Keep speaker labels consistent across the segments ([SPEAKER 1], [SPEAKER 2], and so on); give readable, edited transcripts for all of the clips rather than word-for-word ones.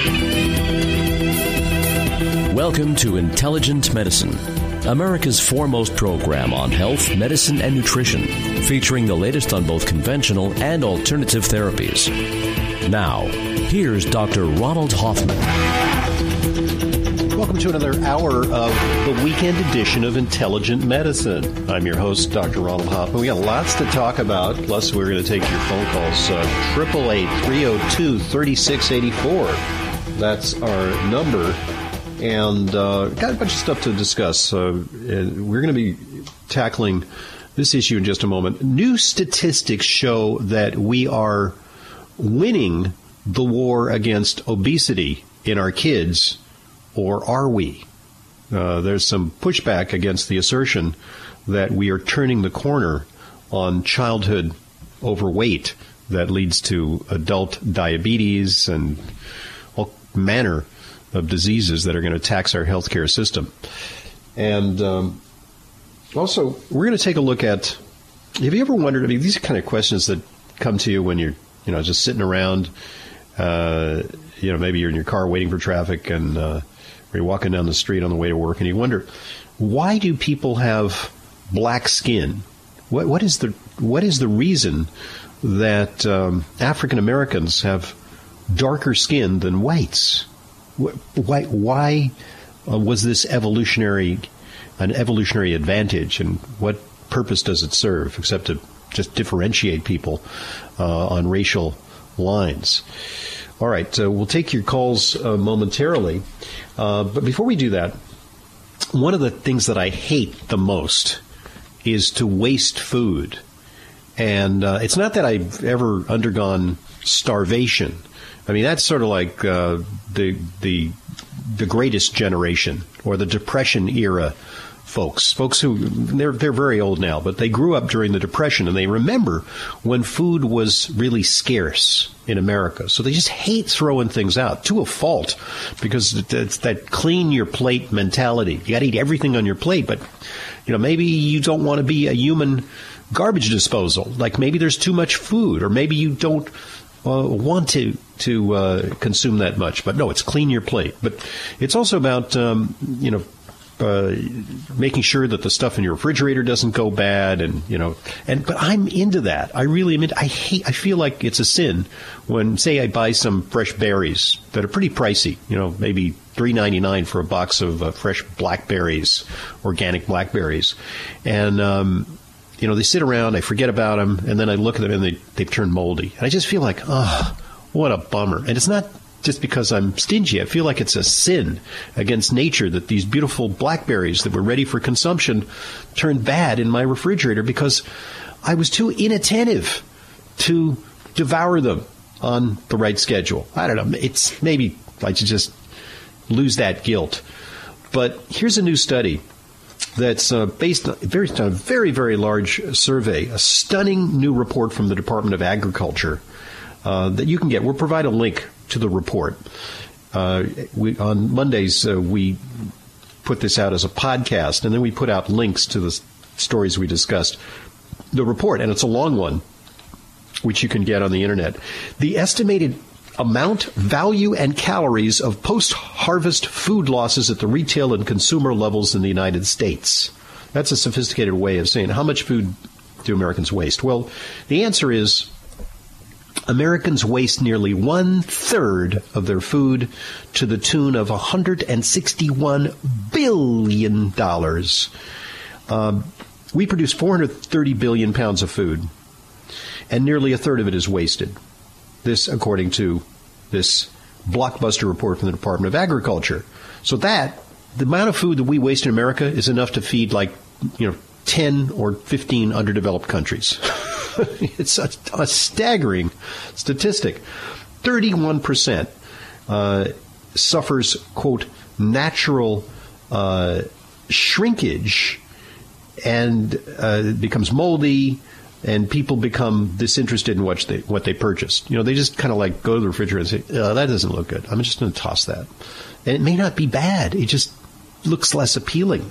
[SPEAKER 1] Welcome to Intelligent Medicine, America's foremost program on health, medicine, and nutrition, featuring the latest on both conventional and alternative therapies. Now, here's Dr. Ronald Hoffman.
[SPEAKER 2] Welcome to another hour of the weekend edition of Intelligent Medicine. I'm your host, Dr. Ronald Hoffman. We got lots to talk about, plus we're going to take your phone calls. 888-302-3684. That's our number. And got a bunch of stuff to discuss. We're going to be tackling this issue in just a moment. New statistics show that we are winning the war against obesity in our kids, or are we? There's some pushback against the assertion that we are turning the corner on childhood overweight that leads to adult diabetes and all manner of diseases that are going to tax our healthcare system. And also, we're going to take a look at, have you ever wondered, I mean, these are kind of questions that come to you when you're, just sitting around, maybe you're in your car waiting for traffic and or you're walking down the street on the way to work and you wonder, why do people have black skin? What is the reason that African Americans have darker skin than whites? Why was this an evolutionary advantage, and what purpose does it serve except to just differentiate people on racial lines? All right, we'll take your calls momentarily, but before we do that, one of the things that I hate the most is to waste food, and it's not that I've ever undergone starvation. I mean, that's sort of like the greatest generation, or the Depression era folks who, they're very old now, but they grew up during the Depression, and they remember when food was really scarce in America. So they just hate throwing things out, to a fault, because it's that clean your plate mentality. You got to eat everything on your plate, but maybe you don't want to be a human garbage disposal. Like maybe there's too much food, or maybe you don't want to consume that much. But no, it's clean your plate. But it's also about, making sure that the stuff in your refrigerator doesn't go bad. But I'm into that. I really am I feel like it's a sin when, say, I buy some fresh berries that are pretty pricey, maybe $3.99 for a box of fresh blackberries, organic blackberries. And, they sit around, I forget about them, and then I look at them and they've turned moldy. And I just feel like, oh, what a bummer. And it's not just because I'm stingy. I feel like it's a sin against nature that these beautiful blackberries that were ready for consumption turned bad in my refrigerator because I was too inattentive to devour them on the right schedule. I don't know. It's maybe I should just lose that guilt. But here's a new study that's based on a very, very large survey, a stunning new report from the Department of Agriculture that you can get. We'll provide a link to the report. On Mondays, we put this out as a podcast, and then we put out links to the stories we discussed. The report, and it's a long one, which you can get on the Internet. The estimated amount, value, and calories of post-harvest food losses at the retail and consumer levels in the United States. That's a sophisticated way of saying how much food do Americans waste? Well, the answer is Americans waste nearly 1/3 of their food, to the tune of $161 billion. We produce 430 billion pounds of food, and nearly 1/3 of it is wasted. This, according to this blockbuster report from the Department of Agriculture. So the amount of food that we waste in America is enough to feed 10 or 15 underdeveloped countries. It's a staggering statistic. 31% suffers, quote, natural shrinkage and becomes moldy, and people become disinterested in what they purchased. They just kind of go to the refrigerator and say, that doesn't look good. I'm just going to toss that. And it may not be bad. It just looks less appealing.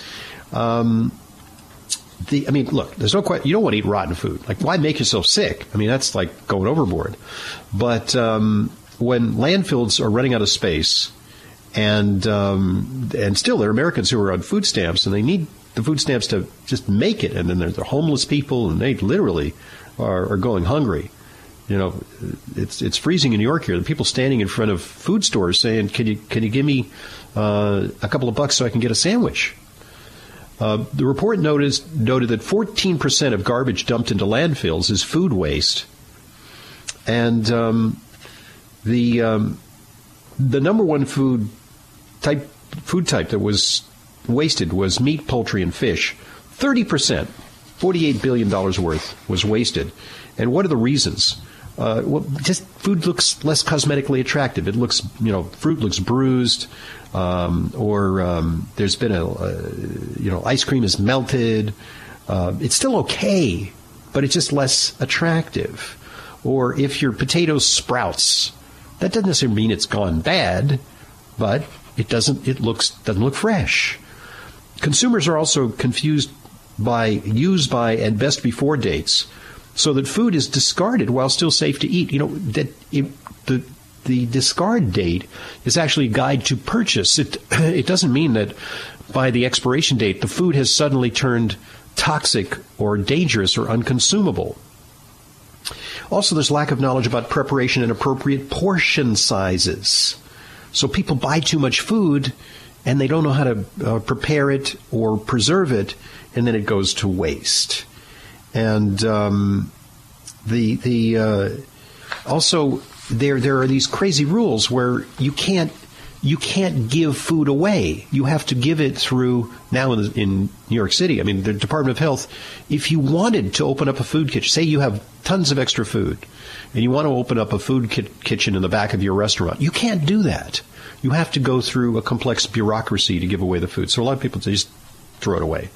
[SPEAKER 2] Look, there's no question. You don't want to eat rotten food. Why make yourself sick? That's like going overboard. But when landfills are running out of space, and still there are Americans who are on food stamps, and they need the food stamps to just make it, and then they're homeless people, and they literally are going hungry. You know, it's freezing in New York here. The people standing in front of food stores saying, "Can you give me a couple of bucks so I can get a sandwich?" The report noted that 14% of garbage dumped into landfills is food waste, and the number one food type that was wasted was meat, poultry, and fish. 30%, $48 billion worth, was wasted. And what are the reasons? Well, just food looks less cosmetically attractive. It looks, fruit looks bruised, or there's been ice cream is melted. It's still okay, but it's just less attractive. Or if your potatoes sprouts, that doesn't necessarily mean it's gone bad, but it doesn't look fresh. Consumers are also confused by use by and best before dates, so that food is discarded while still safe to eat. The discard date is actually a guide to purchase. It doesn't mean that by the expiration date the food has suddenly turned toxic or dangerous or unconsumable. Also, there's lack of knowledge about preparation and appropriate portion sizes. So people buy too much food and they don't know how to prepare it or preserve it, and then it goes to waste. And also there are these crazy rules where you can't give food away. You have to give it through, now in New York City, I mean, the Department of Health, if you wanted to open up a food kitchen, say you have tons of extra food, and you want to open up a food kitchen in the back of your restaurant, you can't do that. You have to go through a complex bureaucracy to give away the food. So a lot of people just throw it away.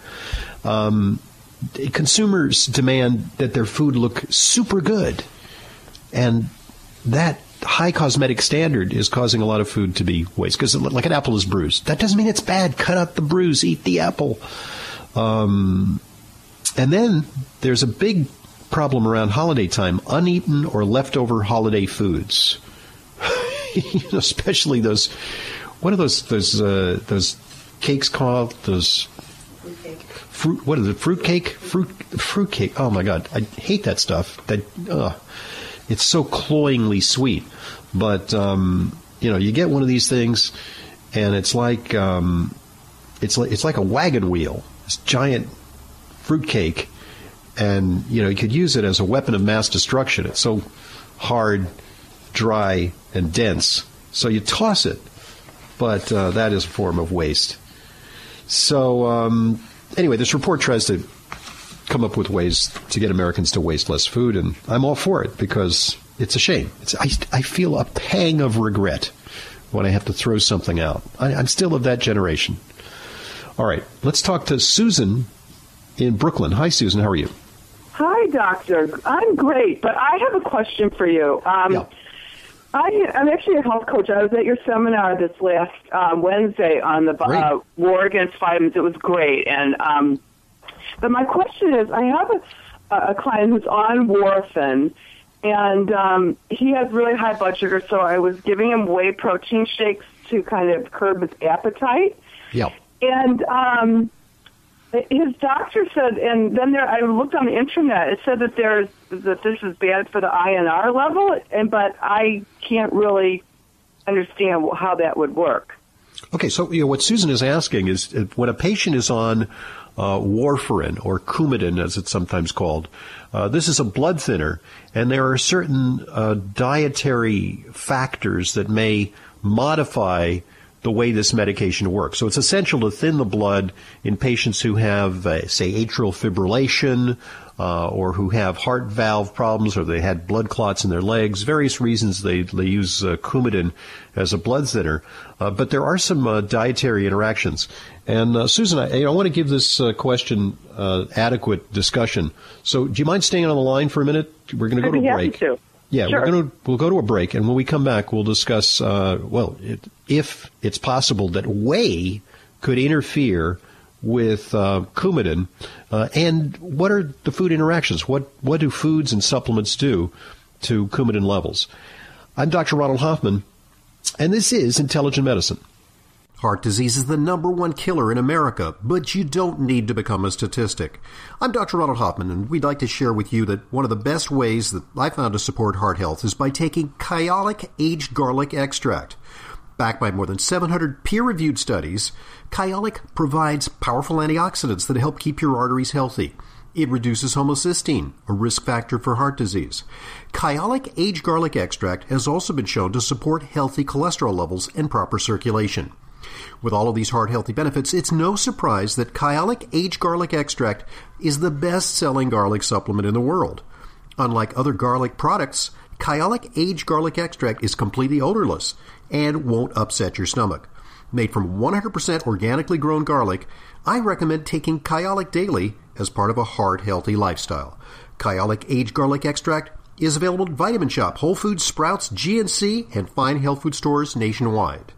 [SPEAKER 2] Consumers demand that their food look super good, and that high cosmetic standard is causing a lot of food to be waste. Because like an apple is bruised, that doesn't mean it's bad. Cut out the bruise, eat the apple. And then there's a big problem around holiday time: uneaten or leftover holiday foods. Especially those, what are those cakes called? Those fruit. What is it? Fruit cake. Fruit cake. Oh my God, I hate that stuff. It's so cloyingly sweet. But you get one of these things, and it's like a wagon wheel. This giant fruit cake, and you could use it as a weapon of mass destruction. It's so hard, dry, and dense. So you toss it, but that is a form of waste. So anyway, this report tries to come up with ways to get Americans to waste less food, and I'm all for it because it's a shame. I feel a pang of regret when I have to throw something out. I'm still of that generation. All right, let's talk to Susan in Brooklyn. Hi, Susan. How are you?
[SPEAKER 3] Hi, Doctor. I'm great, but I have a question for you. Yeah. I'm actually a health coach. I was at your seminar this last Wednesday on the war against vitamins. It was great. And but my question is, I have a client who's on warfarin, and he has really high blood sugar, so I was giving him whey protein shakes to kind of curb his appetite.
[SPEAKER 2] Yeah.
[SPEAKER 3] And his doctor said, and then I looked on the internet, it said that this is bad for the INR level, but I can't really understand how that would work.
[SPEAKER 2] Okay, so what Susan is asking is, when a patient is on warfarin, or Coumadin as it's sometimes called, this is a blood thinner, and there are certain dietary factors that may modify the way this medication works. So it's essential to thin the blood in patients who have, say, atrial fibrillation, or who have heart valve problems, or they had blood clots in their legs. Various reasons they use Coumadin as a blood thinner. But there are some dietary interactions. And Susan, I want to give this question adequate discussion. So do you mind staying on the line for a minute? We're going to go to a break.
[SPEAKER 3] To.
[SPEAKER 2] Yeah,
[SPEAKER 3] sure.
[SPEAKER 2] We'll go to a break, and when we come back, we'll discuss, if it's possible that whey could interfere with Coumadin, and what are the food interactions? What do foods and supplements do to Coumadin levels? I'm Dr. Ronald Hoffman, and this is Intelligent Medicine.
[SPEAKER 4] Heart disease is the #1 killer in America, but you don't need to become a statistic. I'm Dr. Ronald Hoffman, and we'd like to share with you that one of the best ways that I found to support heart health is by taking Kyolic Aged Garlic Extract. Backed by more than 700 peer-reviewed studies, Kyolic provides powerful antioxidants that help keep your arteries healthy. It reduces homocysteine, a risk factor for heart disease. Kyolic Aged Garlic Extract has also been shown to support healthy cholesterol levels and proper circulation. With all of these heart-healthy benefits, it's no surprise that Kyolic Aged Garlic Extract is the best-selling garlic supplement in the world. Unlike other garlic products, Kyolic Aged Garlic Extract is completely odorless and won't upset your stomach. Made from 100% organically grown garlic, I recommend taking Kyolic daily as part of a heart-healthy lifestyle. Kyolic Aged Garlic Extract is available at Vitamin Shoppe, Whole Foods, Sprouts, GNC, and fine health food stores nationwide.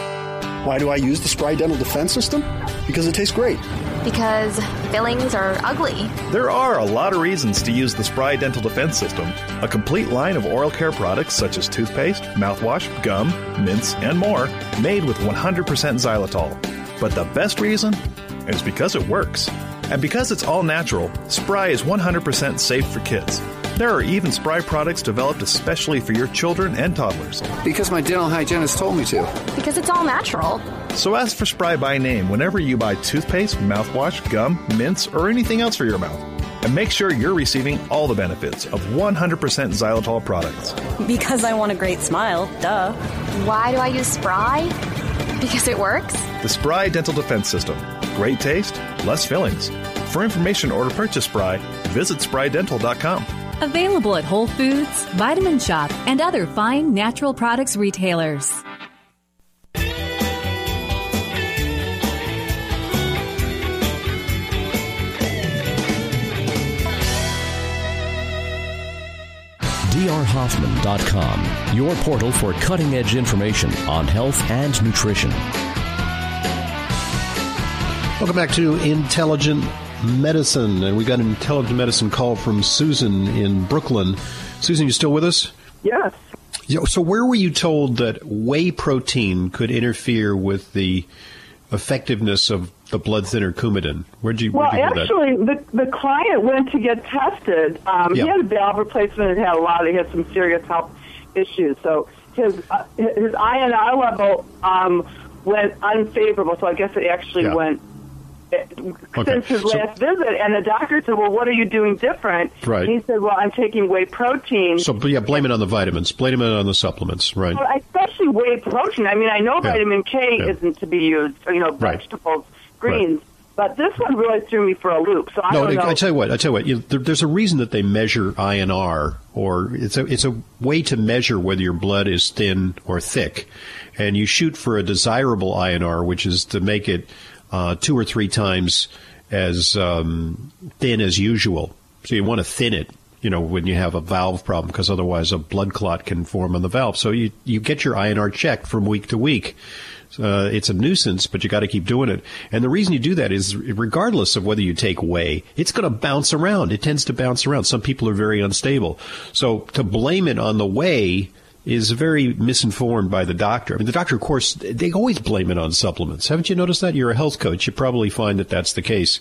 [SPEAKER 5] Why do I use the Spry Dental Defense System? Because it tastes great.
[SPEAKER 6] Because fillings are ugly.
[SPEAKER 7] There are a lot of reasons to use the Spry Dental Defense System, a complete line of oral care products such as toothpaste, mouthwash, gum, mints, and more, made with 100% xylitol. But the best reason is because it works. And because it's all natural, Spry is 100% safe for kids. There are even Spry products developed especially for your children and toddlers.
[SPEAKER 5] Because my dental hygienist told me to.
[SPEAKER 6] Because it's all natural.
[SPEAKER 7] So ask for Spry by name whenever you buy toothpaste, mouthwash, gum, mints, or anything else for your mouth. And make sure you're receiving all the benefits of 100% xylitol products.
[SPEAKER 8] Because I want a great smile, duh.
[SPEAKER 6] Why do I use Spry? Because it works?
[SPEAKER 7] The Spry Dental Defense System. Great taste, less fillings. For information or to purchase Spry, visit sprydental.com.
[SPEAKER 9] Available at Whole Foods, Vitamin Shoppe, and other fine natural products retailers.
[SPEAKER 1] drhoffman.com, your portal for cutting-edge information on health and nutrition.
[SPEAKER 2] Welcome back to Intelligent Medicine, and we got an Intelligent Medicine call from Susan in Brooklyn. Susan, you still with us?
[SPEAKER 3] Yes.
[SPEAKER 2] So where were you told that whey protein could interfere with the effectiveness of the blood thinner Coumadin? Where'd you hear that?
[SPEAKER 3] Well, actually, the client went to get tested. He had a valve replacement and he had some serious health issues. So his INR level went unfavorable, so I guess it actually went since his last visit, and the doctor said, well, what are you doing different?
[SPEAKER 2] Right.
[SPEAKER 3] And he said, well, I'm taking whey protein.
[SPEAKER 2] So, blame it on the vitamins. Blame it on the supplements, right?
[SPEAKER 3] Well, especially whey protein. I mean, I know vitamin K isn't to be used, vegetables, greens, but this one really threw me for a loop. So I don't know.
[SPEAKER 2] I tell you what. There's a reason that they measure INR, or it's a way to measure whether your blood is thin or thick, and you shoot for a desirable INR, which is to make it 2 or 3 times as thin as usual. So you want to thin it, when you have a valve problem, because otherwise a blood clot can form on the valve. So you get your INR checked from week to week. It's a nuisance, but you got to keep doing it. And the reason you do that is, regardless of whether you take whey, it's going to bounce around. It tends to bounce around. Some people are very unstable. So to blame it on the whey is very misinformed by the doctor. I mean, the doctor, of course, they always blame it on supplements. Haven't you noticed that? You're a health coach. You probably find that that's the case.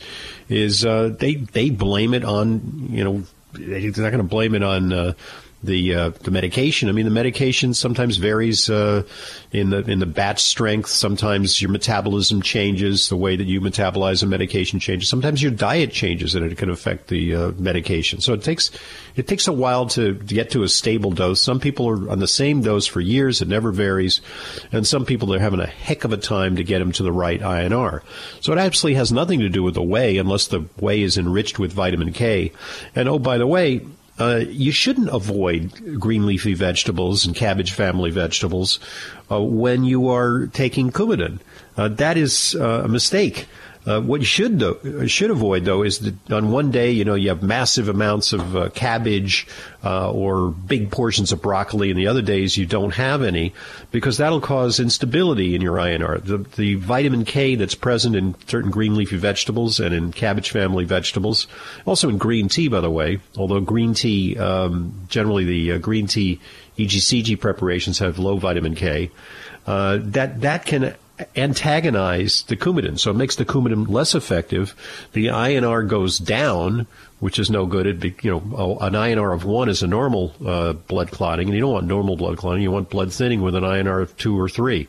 [SPEAKER 2] They blame it on, they're not going to blame it on the medication. I mean, the medication sometimes varies in the batch strength. Sometimes your metabolism changes, the way that you metabolize a medication changes. Sometimes your diet changes, and it can affect the medication. So it takes a while to get to a stable dose. Some people are on the same dose for years; it never varies, and some people are having a heck of a time to get them to the right INR. So it absolutely has nothing to do with the whey, unless the whey is enriched with vitamin K. And oh, by the way, you shouldn't avoid green leafy vegetables and cabbage family vegetables when you are taking Coumadin. That is a mistake. What you should avoid, though, is that on one day, you have massive amounts of cabbage or big portions of broccoli, and the other days you don't have any, because that'll cause instability in your INR. The vitamin K that's present in certain green leafy vegetables and in cabbage family vegetables, also in green tea, by the way, although green tea, generally the green tea EGCG preparations have low vitamin K, that can antagonize the Coumadin, so it makes the Coumadin less effective. The INR goes down, which is no good. An INR of 1 is a normal blood clotting, and you don't want normal blood clotting. You want blood thinning with an INR of 2 or 3.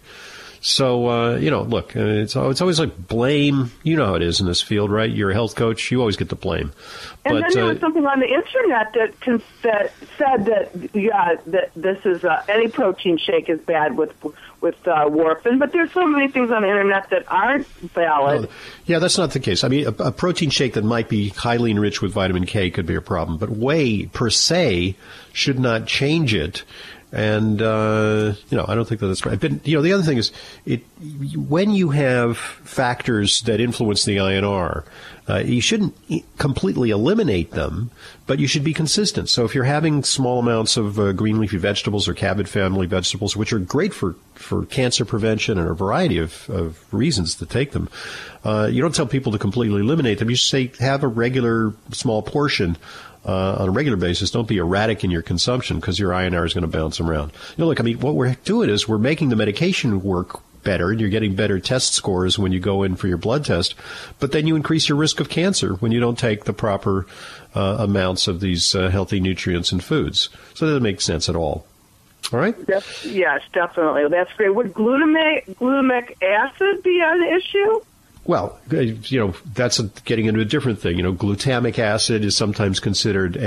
[SPEAKER 2] So, look, it's always like blame. You know how it is in this field, right? You're a health coach. You always get the blame.
[SPEAKER 3] And then there was something on the internet that said that this is any protein shake is bad with warfarin, but there's so many things on the internet that aren't valid.
[SPEAKER 2] Yeah, that's not the case. I mean, a protein shake that might be highly enriched with vitamin K could be a problem, but whey per se should not change it. And, I don't think that's right. But, the other thing is, when you have factors that influence the INR, you shouldn't completely eliminate them, but you should be consistent. So if you're having small amounts of green leafy vegetables or cabbage family vegetables, which are great for cancer prevention and a variety of reasons to take them, you don't tell people to completely eliminate them. You say have a regular small portion on a regular basis. Don't be erratic in your consumption because your INR is going to bounce around. Look, I mean, what we're doing is we're making the medication work better, and you're getting better test scores when you go in for your blood test, but then you increase your risk of cancer when you don't take the proper amounts of these healthy nutrients and foods. So that doesn't make sense at all. All right?
[SPEAKER 3] Yes, definitely. That's great. Would glutamic acid be an issue?
[SPEAKER 2] Well, that's getting into a different thing. Glutamic acid is sometimes considered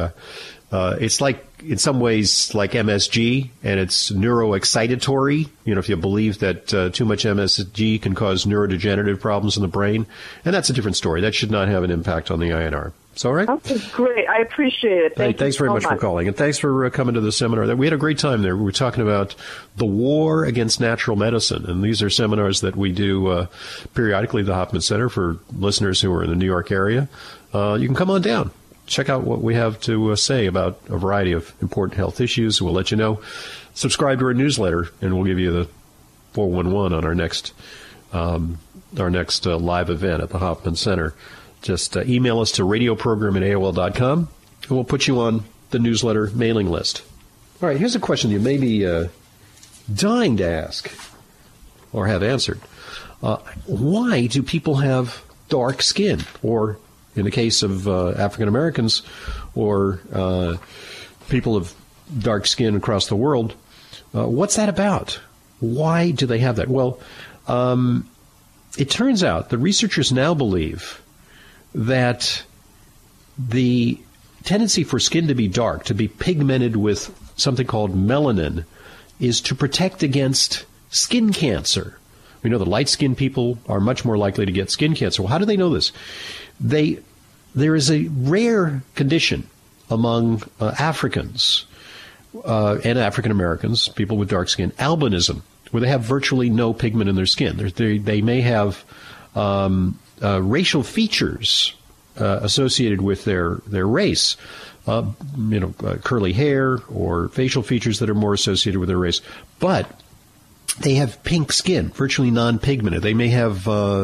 [SPEAKER 2] it's like, in some ways, like MSG, and it's neuroexcitatory. If you believe that too much MSG can cause neurodegenerative problems in the brain, and that's a different story. That should not have an impact on the INR. Is that all right?
[SPEAKER 3] Okay, great. I appreciate it.
[SPEAKER 2] Thanks very much for calling, and thanks for coming to the seminar. We had a great time there. We were talking about the war against natural medicine, and these are seminars that we do periodically at the Hoffman Center for listeners who are in the New York area. You can come on down. Check out what we have to say about a variety of important health issues. We'll let you know. Subscribe to our newsletter, and we'll give you the 411 on our next live event at the Hoffman Center. Just email us to radioprogram@AOL.com, and we'll put you on the newsletter mailing list. All right, here's a question you may be dying to ask or have answered. Why do people have dark skin? Or, in the case of African Americans or people of dark skin across the world, what's that about? Why do they have that? Well, it turns out that researchers now believe that the tendency for skin to be dark, to be pigmented with something called melanin, is to protect against skin cancer. We know that light-skinned people are much more likely to get skin cancer. Well, how do they know this? There is a rare condition among Africans and African Americans, people with dark skin, albinism, where they have virtually no pigment in their skin. They may have racial features associated with their race, curly hair or facial features that are more associated with their race, but they have pink skin, virtually non-pigmented. They may have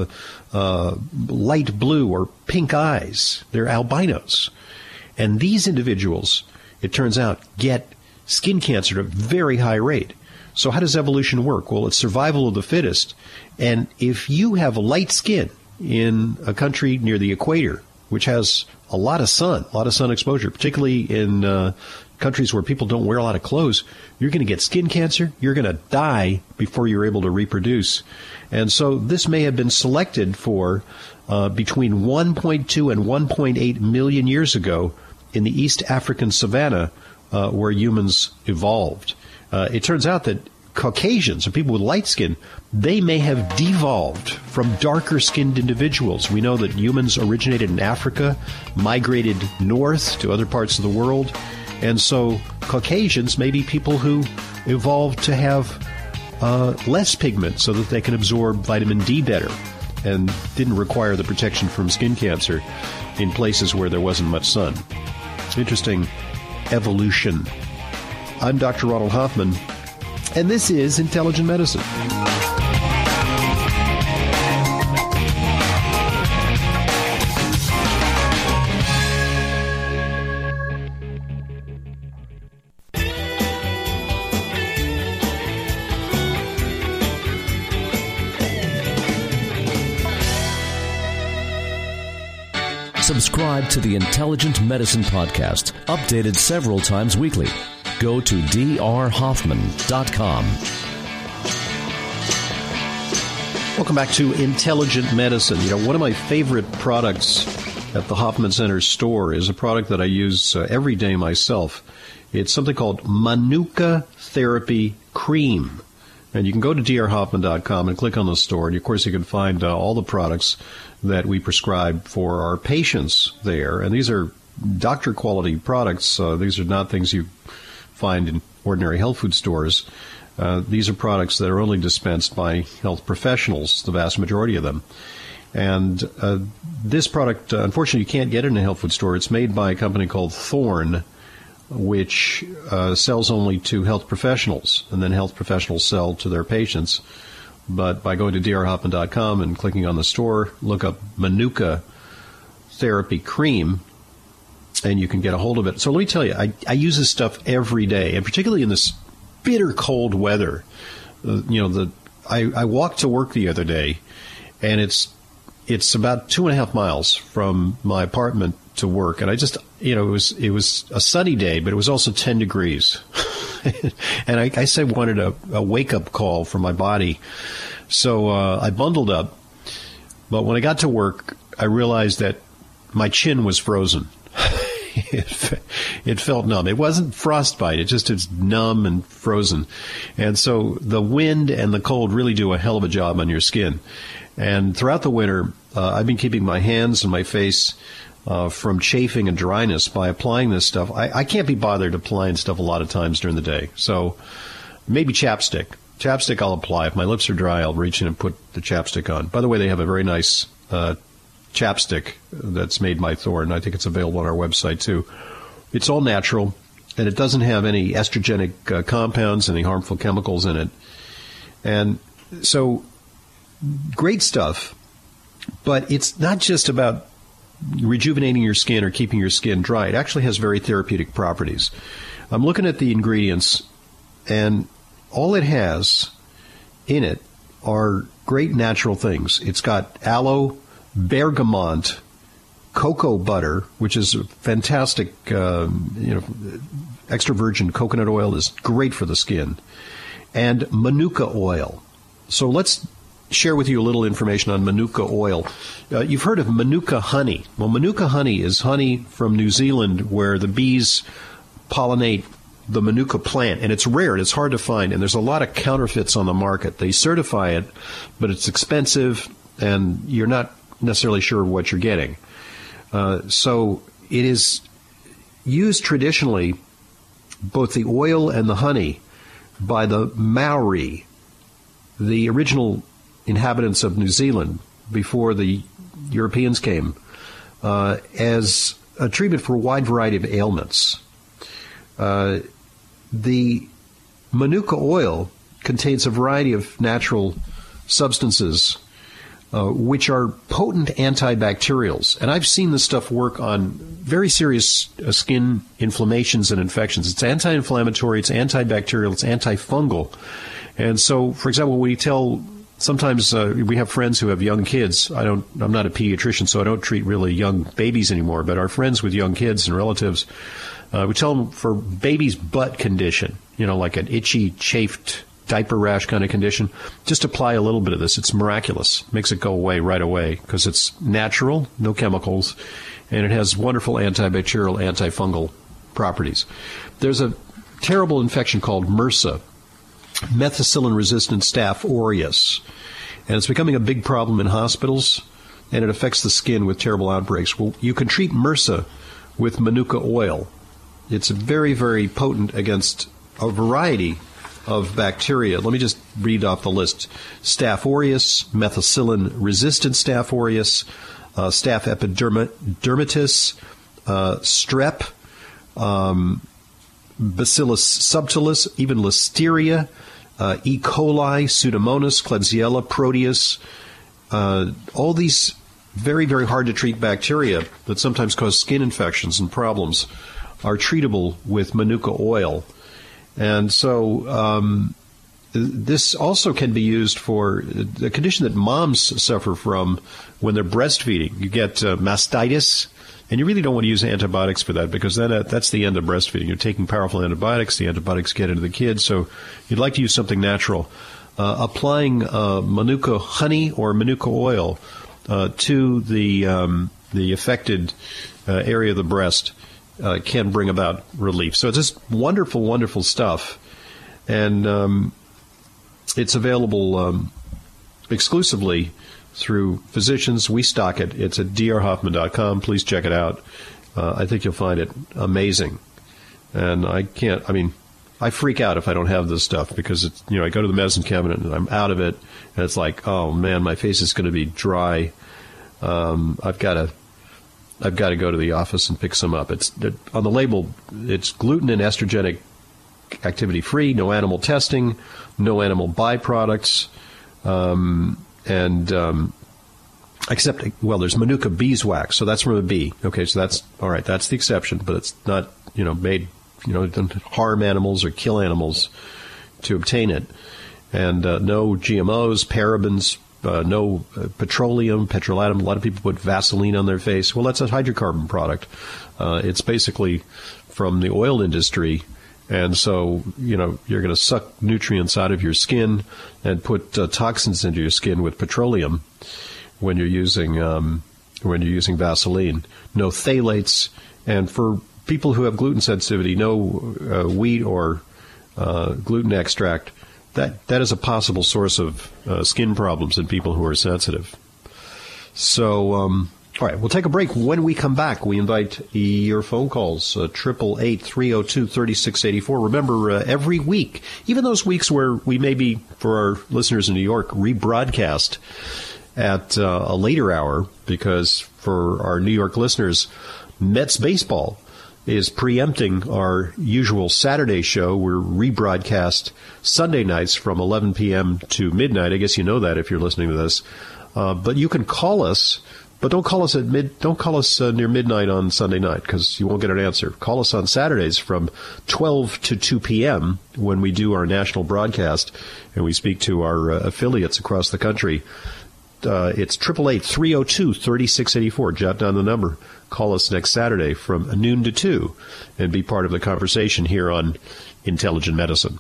[SPEAKER 2] light blue or pink eyes. They're albinos. And these individuals, it turns out, get skin cancer at a very high rate. So how does evolution work? Well, it's survival of the fittest. And if you have light skin in a country near the equator, which has a lot of sun exposure, particularly in countries where people don't wear a lot of clothes, you're going to get skin cancer. You're going to die before you're able to reproduce. And so this may have been selected for between 1.2 and 1.8 million years ago in the East African savanna where humans evolved. It turns out that Caucasians, or people with light skin, they may have devolved from darker-skinned individuals. We know that humans originated in Africa, migrated north to other parts of the world, and so Caucasians may be people who evolved to have less pigment so that they can absorb vitamin D better. and didn't require the protection from skin cancer in places where there wasn't much sun. Interesting evolution. I'm Dr. Ronald Hoffman, and this is Intelligent Medicine.
[SPEAKER 1] Subscribe to the Intelligent Medicine Podcast, updated several times weekly. Go to drhoffman.com.
[SPEAKER 2] Welcome back to Intelligent Medicine. You know, one of my favorite products at the Hoffman Center store is a product that I use every day myself. It's something called Manuka Therapy Cream. And you can go to drhoffman.com and click on the store. And, of course, you can find all the products that we prescribe for our patients there. And these are doctor-quality products. These are not things you find in ordinary health food stores. These are products that are only dispensed by health professionals, the vast majority of them. And this product, unfortunately, you can't get it in a health food store. It's made by a company called Thorne, which sells only to health professionals, and then health professionals sell to their patients. But by going to drhoffman.com and clicking on the store, look up Manuka Therapy Cream, and you can get a hold of it. So let me tell you, I use this stuff every day, and particularly in this bitter cold weather. I walked to work the other day, and it's about 2.5 miles from my apartment to work, and I just, it was a sunny day, but it was also 10 degrees. And I guess I wanted a wake-up call for my body. So I bundled up. But when I got to work, I realized that my chin was frozen. It felt numb. It wasn't frostbite. It's numb and frozen. And so the wind and the cold really do a hell of a job on your skin. And throughout the winter, I've been keeping my hands and my face from chafing and dryness by applying this stuff. I can't be bothered applying stuff a lot of times during the day. So maybe chapstick. Chapstick I'll apply. If my lips are dry, I'll reach in and put the chapstick on. By the way, they have a very nice chapstick that's made by Thorne. I think it's available on our website, too. It's all natural, and it doesn't have any estrogenic compounds, any harmful chemicals in it. And so, great stuff, but it's not just about rejuvenating your skin or keeping your skin dry. It actually has very therapeutic properties. I'm looking at the ingredients, and all it has in it are great natural things. It's got aloe, bergamot, cocoa butter, which is fantastic. Extra virgin coconut oil is great for the skin, and manuka oil. So let's share with you a little information on manuka oil. You've heard of manuka honey. Well, manuka honey is honey from New Zealand where the bees pollinate the manuka plant, and it's rare and it's hard to find, and there's a lot of counterfeits on the market. They certify it, but it's expensive, and you're not necessarily sure what you're getting. So it is used traditionally, both the oil and the honey, by the Maori, the original inhabitants of New Zealand before the Europeans came, as a treatment for a wide variety of ailments. The manuka oil contains a variety of natural substances which are potent antibacterials. And I've seen this stuff work on very serious skin inflammations and infections. It's anti-inflammatory, it's antibacterial, it's antifungal. And so, for example, we tell sometimes we have friends who have young kids. I'm not a pediatrician, so I don't treat really young babies anymore, but our friends with young kids and relatives, we tell them for baby's butt condition, like an itchy, chafed diaper rash kind of condition, just apply a little bit of this. It's miraculous. Makes it go away right away because it's natural, no chemicals, and it has wonderful antibacterial, antifungal properties. There's a terrible infection called MRSA, methicillin-resistant Staph aureus, and it's becoming a big problem in hospitals, and it affects the skin with terrible outbreaks. Well, you can treat MRSA with manuka oil. It's very, very potent against a variety of bacteria. Let me just read off the list. Staph aureus, methicillin-resistant Staph aureus, Staph epidermidis, strep, Bacillus subtilis, even Listeria, E. coli, Pseudomonas, Klebsiella, Proteus, all these very, very hard to treat bacteria that sometimes cause skin infections and problems are treatable with Manuka oil. And so this also can be used for a condition that moms suffer from when they're breastfeeding. You get mastitis, and you really don't want to use antibiotics for that because then that's the end of breastfeeding. You're taking powerful antibiotics. The antibiotics get into the kid, so you'd like to use something natural. Applying Manuka honey or Manuka oil to the affected area of the breast can bring about relief. So it's just wonderful, wonderful stuff. And it's available exclusively through physicians. We stock it. It's at drhoffman.com. Please check it out. I think you'll find it amazing. And I freak out if I don't have this stuff because it's, I go to the medicine cabinet and I'm out of it, and it's like, oh man, my face is going to be dry. I've got to go to the office and pick some up. It's on the label. It's gluten and estrogenic activity free, no animal testing, no animal byproducts, except, there's Manuka beeswax, so that's from a bee. Okay, so that's all right. That's the exception, but it's not, made, don't harm animals or kill animals to obtain it, and no GMOs, parabens. No petroleum, petrolatum. A lot of people put Vaseline on their face. Well, that's a hydrocarbon product. It's basically from the oil industry. And so, you're going to suck nutrients out of your skin and put toxins into your skin with petroleum when you're using Vaseline. No phthalates. And for people who have gluten sensitivity, no wheat or gluten extract. That is a possible source of skin problems in people who are sensitive. So, all right, we'll take a break. When we come back, we invite your phone calls, 888-302-3684. Remember, every week, even those weeks where we may be, for our listeners in New York, rebroadcast at a later hour, because for our New York listeners, Mets baseball is preempting our usual Saturday show. We're rebroadcast Sunday nights from 11 p.m. to midnight. I guess you know that if you're listening to this. But you can call us, but don't call us near midnight on Sunday night because you won't get an answer. Call us on Saturdays from 12 to 2 p.m. when we do our national broadcast and we speak to our affiliates across the country. It's 888-302-3684. Jot down the number. Call us next Saturday from noon to 2 and be part of the conversation here on Intelligent Medicine.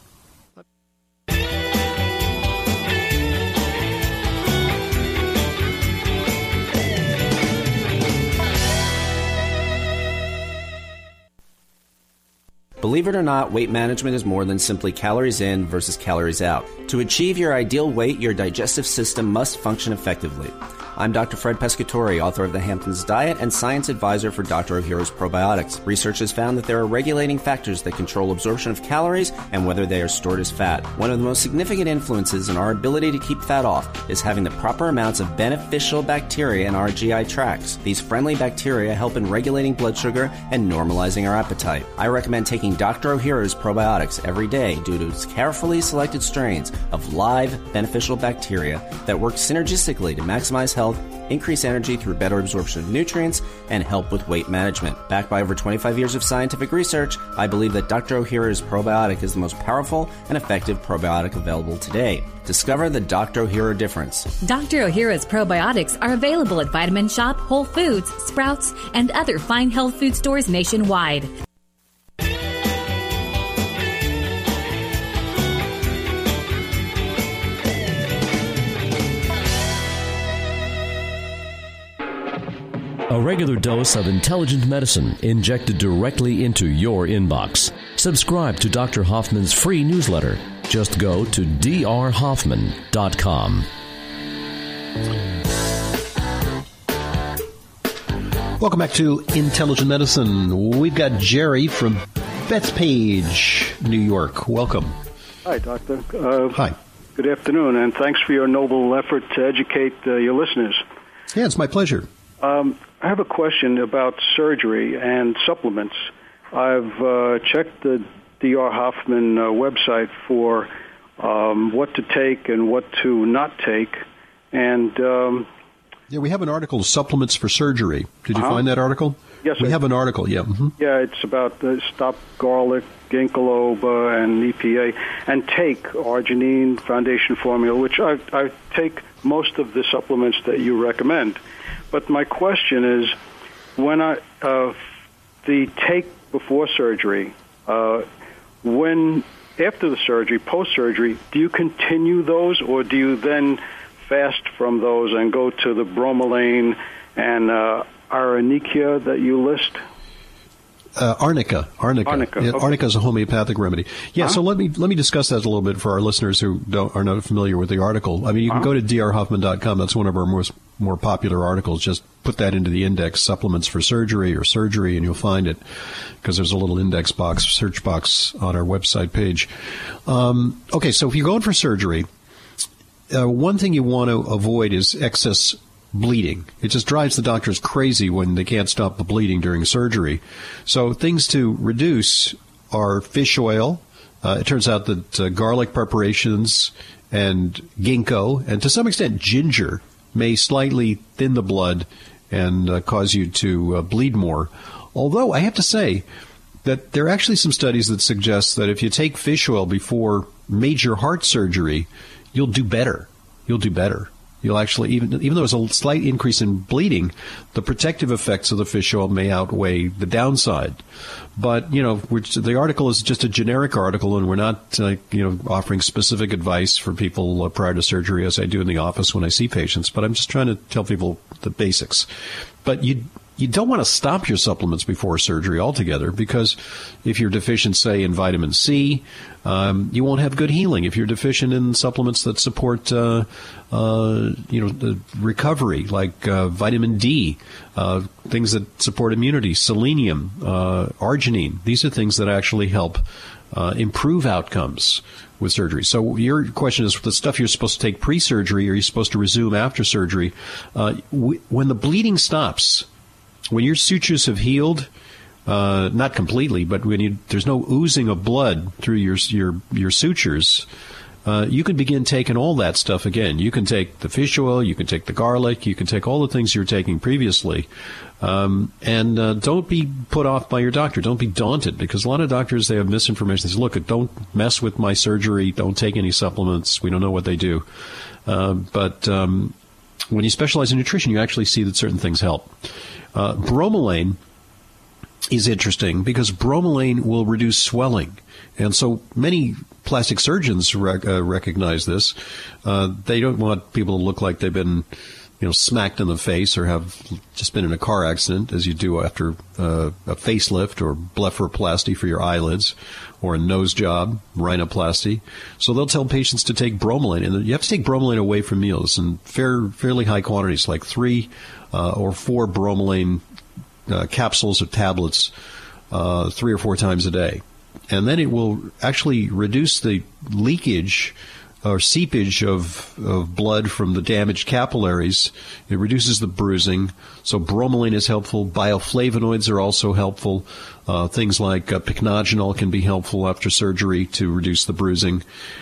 [SPEAKER 10] Believe it or not, weight management is more than simply calories in versus calories out. To achieve your ideal weight, your digestive system must function effectively. I'm Dr. Fred Pescatore, author of The Hamptons Diet and science advisor for Dr. Ohhira's Probiotics. Research has found that there are regulating factors that control absorption of calories and whether they are stored as fat. One of the most significant influences in our ability to keep fat off is having the proper amounts of beneficial bacteria in our GI tracts. These friendly bacteria help in regulating blood sugar and normalizing our appetite. I recommend taking Dr. Ohhira's Probiotics every day due to its carefully selected strains of live beneficial bacteria that work synergistically to maximize health, increase energy through better absorption of nutrients, and help with weight management. Backed by over 25 years of scientific research, I believe that Dr. Ohhira's Probiotic is the most powerful and effective probiotic available today. Discover the Dr. Ohhira difference.
[SPEAKER 9] Dr. Ohhira's Probiotics are available at Vitamin Shoppe, Whole Foods, Sprouts, and other fine health food stores nationwide.
[SPEAKER 1] A regular dose of intelligent medicine injected directly into your inbox. Subscribe to Dr. Hoffman's free newsletter. Just go to drhoffman.com.
[SPEAKER 2] Welcome back to Intelligent Medicine. We've got Jerry from Bethpage, New York. Welcome.
[SPEAKER 5] Hi, Doctor.
[SPEAKER 2] Hi.
[SPEAKER 5] Good afternoon, and thanks for your noble effort to educate your listeners.
[SPEAKER 2] Yeah, it's my pleasure.
[SPEAKER 5] I have a question about surgery and supplements. I've checked the D.R. Hoffman website for what to take and what to not take, and
[SPEAKER 2] yeah, we have an article, Supplements for Surgery. Did you find that article?
[SPEAKER 5] Yes,
[SPEAKER 2] we have an article. Yeah,
[SPEAKER 5] yeah, it's about stop garlic, ginkgo biloba, and EPA, and take arginine, Foundation Formula, which I take most of the supplements that you recommend. But my question is, when the take before surgery, when after the surgery, post-surgery, do you continue those, or do you then fast from those and go to the bromelain and Arnica that you list?
[SPEAKER 2] Arnica.
[SPEAKER 5] Okay.
[SPEAKER 2] Arnica is a homeopathic remedy. Yeah, so let me discuss that a little bit for our listeners who are not familiar with the article. I mean, you can go to drhoffman.com. That's one of our more popular articles. Just put that into the index, Supplements for Surgery or Surgery, and you'll find it, because there's a little index box, search box on our website page. Okay, so if you're going for surgery, one thing you want to avoid is excess bleeding. It just drives the doctors crazy when they can't stop the bleeding during surgery. So things to reduce are fish oil. It turns out that garlic preparations and ginkgo, and to some extent ginger, may slightly thin the blood and cause you to bleed more. Although I have to say that there are actually some studies that suggest that if you take fish oil before major heart surgery, you'll do better. You'll actually, even though there's a slight increase in bleeding, the protective effects of the fish oil may outweigh the downside. But, the article is just a generic article, and we're not, offering specific advice for people prior to surgery, as I do in the office when I see patients. But I'm just trying to tell people the basics. But you don't want to stop your supplements before surgery altogether, because if you're deficient, say, in vitamin C, you won't have good healing. If you're deficient in supplements that support, the recovery, like vitamin D, things that support immunity, selenium, arginine, these are things that actually help improve outcomes with surgery. So your question is, the stuff you're supposed to take pre-surgery, or you're supposed to resume after surgery, when the bleeding stops, when your sutures have healed, not completely, but when there's no oozing of blood through your sutures, you can begin taking all that stuff again. You can take the fish oil, you can take the garlic, you can take all the things you were taking previously. And don't be put off by your doctor. Don't be daunted, because a lot of doctors, they have misinformation. They say, look, don't mess with my surgery. Don't take any supplements. We don't know what they do. But when you specialize in nutrition, you actually see that certain things help. Bromelain is interesting because bromelain will reduce swelling. And so many plastic surgeons recognize this. They don't want people to look like they've been, smacked in the face or have just been in a car accident, as you do after a facelift or blepharoplasty for your eyelids, or a nose job, rhinoplasty. So they'll tell patients to take bromelain, and you have to take bromelain away from meals in fairly high quantities, like 3 or 4 bromelain capsules or tablets 3 or 4 times a day. And then it will actually reduce the leakage or seepage of blood from the damaged capillaries. It reduces the bruising. So bromelain is helpful. Bioflavonoids are also helpful. Things like pycnogenol can be helpful after surgery to reduce the bruising.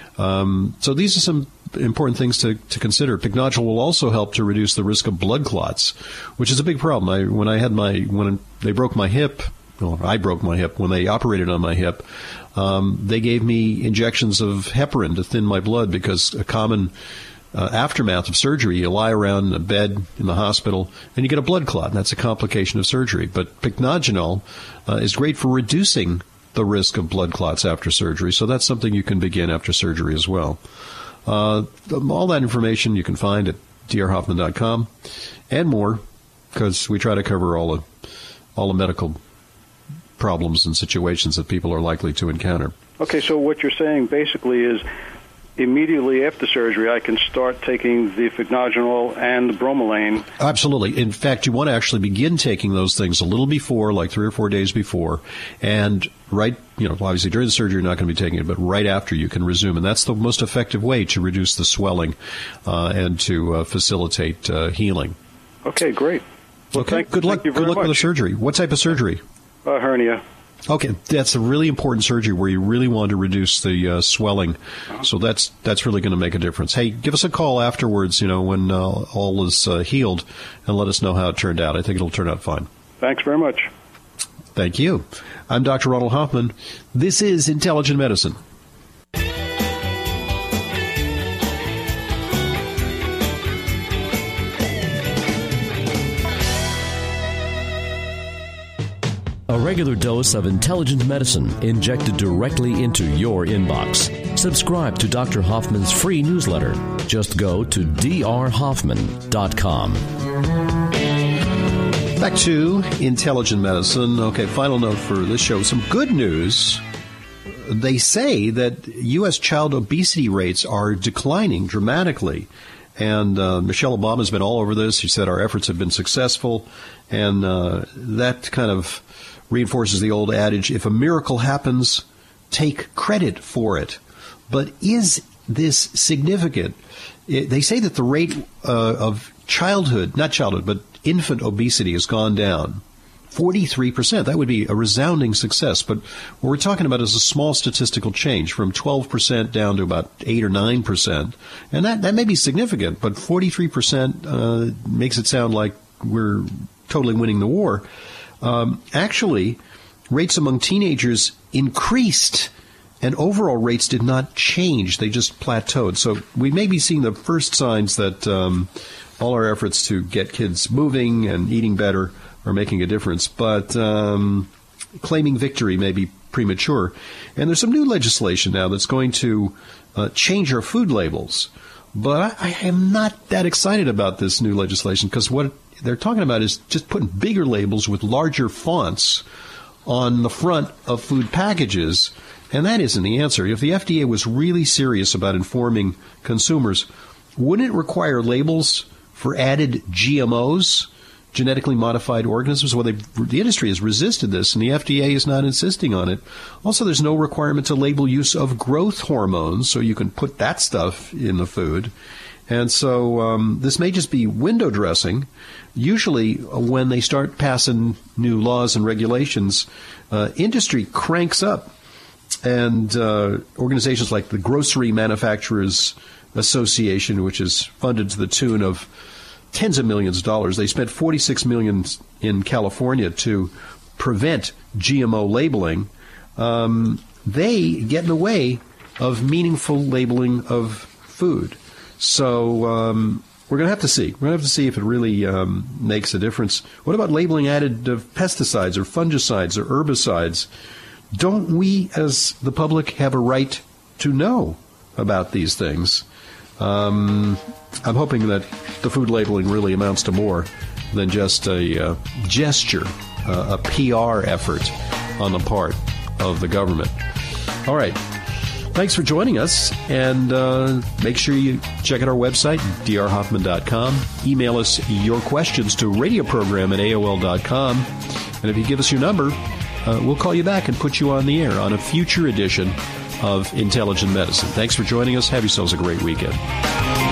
[SPEAKER 2] So these are some important things to consider. Pycnogenol will also help to reduce the risk of blood clots, which is a big problem. When they broke my hip, I broke my hip. When they operated on my hip, they gave me injections of heparin to thin my blood, because a common aftermath of surgery, you lie around in a bed in the hospital and you get a blood clot, and that's a complication of surgery. But pycnogenol is great for reducing the risk of blood clots after surgery, so that's something you can begin after surgery as well. All that information you can find at drhoffman.com and more, because we try to cover all the medical problems and situations that people are likely to encounter.
[SPEAKER 5] Okay, so what you're saying basically is immediately after surgery, I can start taking the Fignogenol and the bromelain.
[SPEAKER 2] Absolutely. In fact, you want to actually begin taking those things a little before, like 3 or 4 days before, and obviously during the surgery you're not going to be taking it, but right after you can resume. And that's the most effective way to reduce the swelling and to facilitate healing.
[SPEAKER 5] Okay, great. Well,
[SPEAKER 2] okay, good luck. Good luck with the surgery. What type of surgery?
[SPEAKER 5] Hernia.
[SPEAKER 2] Okay, that's a really important surgery where you really want to reduce the swelling. So that's really going to make a difference. Hey, give us a call afterwards, when all is healed, and let us know how it turned out. I think it'll turn out fine.
[SPEAKER 5] Thanks very much.
[SPEAKER 2] Thank you. I'm Dr. Ronald Hoffman. This is Intelligent Medicine.
[SPEAKER 1] A regular dose of intelligent medicine injected directly into your inbox. Subscribe to Dr. Hoffman's free newsletter. Just go to drhoffman.com.
[SPEAKER 2] Back to Intelligent Medicine. Okay, final note for this show. Some good news. They say that U.S. child obesity rates are declining dramatically. And Michelle Obama's been all over this. She said our efforts have been successful. And that kind of reinforces the old adage, if a miracle happens, take credit for it. But is this significant? They say that the rate of infant obesity has gone down 43%. That would be a resounding success. But what we're talking about is a small statistical change from 12% down to about 8 or 9%. And that may be significant, but 43% makes it sound like we're totally winning the war. Actually, rates among teenagers increased, and overall rates did not change. They just plateaued. So we may be seeing the first signs that all our efforts to get kids moving and eating better are making a difference. But claiming victory may be premature. And there's some new legislation now that's going to change our food labels. But I am not that excited about this new legislation because what they're talking about is just putting bigger labels with larger fonts on the front of food packages, and that isn't the answer. If the FDA was really serious about informing consumers, wouldn't it require labels for added GMOs, genetically modified organisms? Well, the industry has resisted this, and the FDA is not insisting on it. Also, there's no requirement to label use of growth hormones, so you can put that stuff in the food. And so this may just be window dressing. Usually when they start passing new laws and regulations, industry cranks up. And organizations like the Grocery Manufacturers Association, which is funded to the tune of tens of millions of dollars, they spent $46 million in California to prevent GMO labeling. They get in the way of meaningful labeling of food. So we're going to have to see. We're going to have to see if it really makes a difference. What about labeling added pesticides or fungicides or herbicides? Don't we, as the public, have a right to know about these things? I'm hoping that the food labeling really amounts to more than just a gesture, a PR effort on the part of the government. All right. Thanks for joining us, and make sure you check out our website, drhoffman.com. Email us your questions to radioprogram@aol.com. And if you give us your number, we'll call you back and put you on the air on a future edition of Intelligent Medicine. Thanks for joining us. Have yourselves a great weekend.